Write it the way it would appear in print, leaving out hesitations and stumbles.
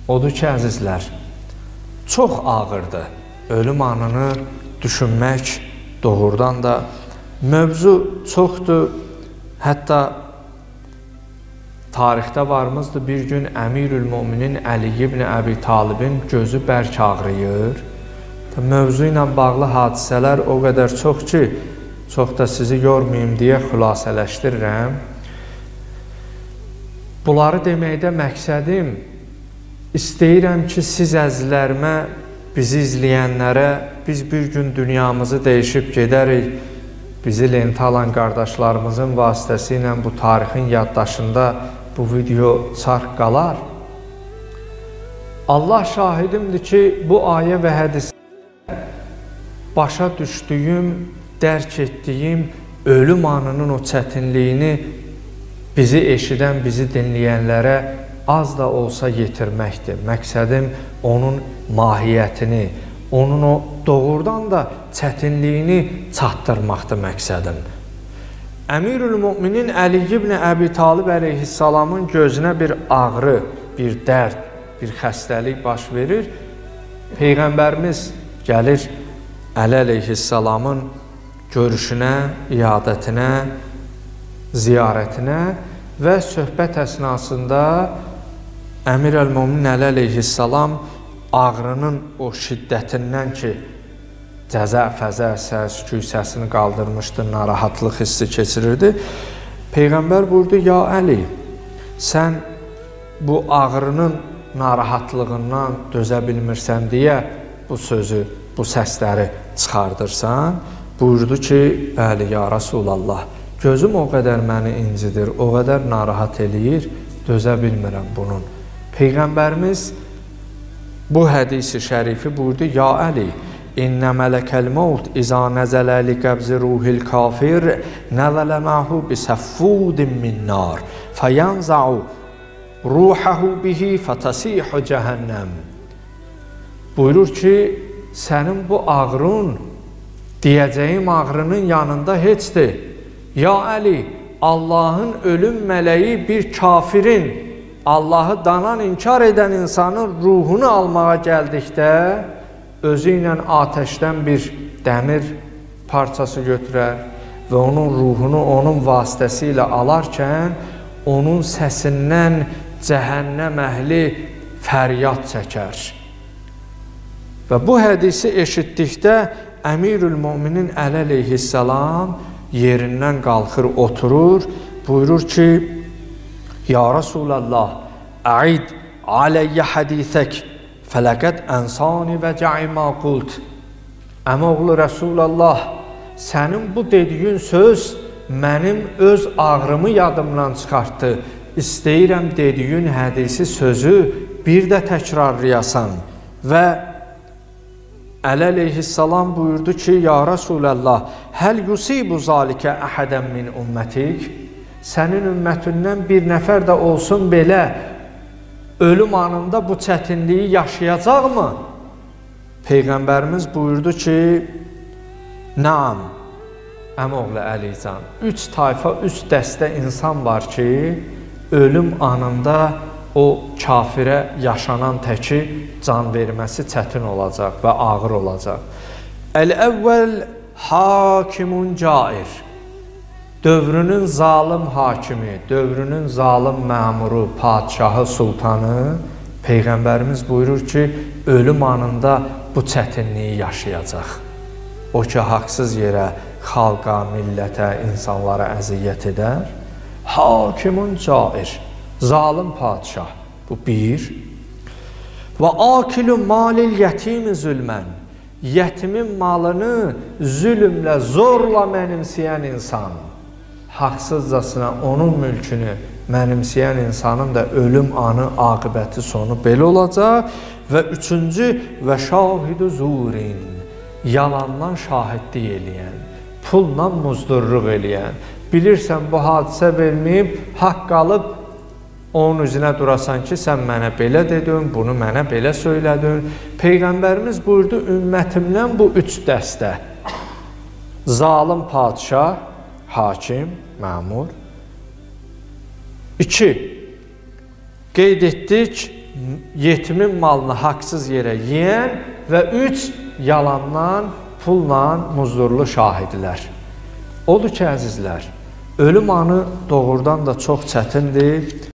Odur ki, əzizlər, çox ağırdır. Ölüm anını düşünmək doğrudan da mövzu çoxdur. Hətta tarixdə varımızdır, bir gün Əmirül-Müminin Əli ibn Əbi Talibin gözü bərk ağrıyır. Mövzu ilə bağlı hadisələr o qədər çox ki, çox da sizi yormayayım deyə xülasələşdirirəm. Bunları deməkdə məqsədim, istəyirəm ki, siz əzizlərimə, bizi izləyənlərə, biz bir gün dünyamızı dəyişib gedərik, bizi lentə alan qardaşlarımızın vasitəsilə bu tarixin yaddaşında bu video çarx qalar. Allah şahidimdir ki, bu ayə və hədisdə başa düşdüyüm, dərk etdiyim ölüm anının o çətinliyini bizi eşidən, bizi dinləyənlərə az da olsa yetirməkdir. Məqsədim onun mahiyyətini, onun o doğrudan da çətinliyini çatdırmaqdır məqsədim. Əmirül-Müminin Əli ibn Əbi Talib əleyhissalamın gözünə bir ağrı, bir dərd, bir xəstəlik baş verir. Peyğəmbərimiz gəlir Əli əleyhissalamın görüşünə, iyadətinə, ziyarətinə və söhbət əsnasında Əmirül-Müminin Əli əleyhissalam ağrının o şiddətindən ki, cəza-fəzə, səs-küy səsini qaldırmışdı, narahatlıq hissi keçirirdi. Peyğəmbər buyurdu, ya Əli, sən bu ağrının narahatlığından dözə bilmirsən deyə bu sözü, bu səsləri çıxardırsan. Buyurdu ki, bəli, ya Rasulallah, gözüm o qədər məni incidir, o qədər narahat eləyir, dözə bilmirəm bunun. Peyğəmbərimiz bu hədisi şərifi buyurdu, ya Əli, İnnə mələkəl mevt izə nəzələ li qəbzi ruhil kafir nəzələ məhu bisəffudin min nar fəyanza'u ruhahu bihi fətəsihu cəhənnəm. Buyurur ki, sənin bu ağrın, deyəcəyim ağrının yanında heçdir. Ya Əli, Allahın ölüm mələyi bir kafirin, Allahı danan, inkar edən insanın ruhunu almağa gəldikdə, özü ilə atəşdən bir dəmir parçası götürər və onun ruhunu onun vasitəsilə alarkən, onun səsindən cəhənnəm əhli fəryad çəkər. Və bu hədisi eşitdikdə Əmirül-Müminin Əli əleyhissalam yerindən qalxır, oturur, buyurur ki, ya Rasulallah, əid aləyyə hədisək, fələqəd ənsani və cəimə qult. Əmoğlu Rasulallah, sənin bu dediyin söz mənim öz ağrımı yadımdan çıxartdı. İstəyirəm dediyin hədisi sözü bir də təkrarlayasan. Və Əli əleyhissalam buyurdu ki, ya Rasulallah, həl yusibu zalikə əhədən min ümmətik? Sənin ümmətindən bir nəfər də olsun belə ölüm anında bu çətinliyi yaşayacaqmı? Peyğəmbərimiz buyurdu ki, naam, əmoğlu Əlican, 3 tayfa, 3 dəstə insan var ki, ölüm anında o kafirə yaşanan təki can verməsi çətin olacaq və ağır olacaq. Əl-əvvəl hakimun cair. Dövrünün zalim hakimi, dövrünün zalim məmuru, padişahı, sultanı, Peyğəmbərimiz buyurur ki, ölüm anında bu çətinliyi yaşayacaq. O ki, haqsız yerə xalqa, millətə, insanlara əziyyət edər. Hakimun cair, zalim padişah, bu bir. Və akilu malil yətimi zülmən, yətimin malını zülmlə, zorla mənimsəyən insan, haqsızcasına onun mülkünü mənimsəyən insanın da ölüm anı, aqibəti sonu belə olacaq. Və üçüncü, və şahidu zurin, yalandan şahidlik eləyən, pulla muzdurluq eləyən. Bilirsən, bu hadisə verməyib, haqq qalıb, onun üzünə durasan ki, sən mənə belə dedin, bunu mənə belə söylədin. Peyğəmbərimiz buyurdu, ümmətimdən bu 3 dəstə, zalim padişah, hakim, məmur. 2, qeyd etdik, yetimin malını haqsız yerə yeyən və 3 yalandan, pulla muzdurlu şahidlər. Odur ki, əzizlər, ölüm anı doğrudan da çox çətindir.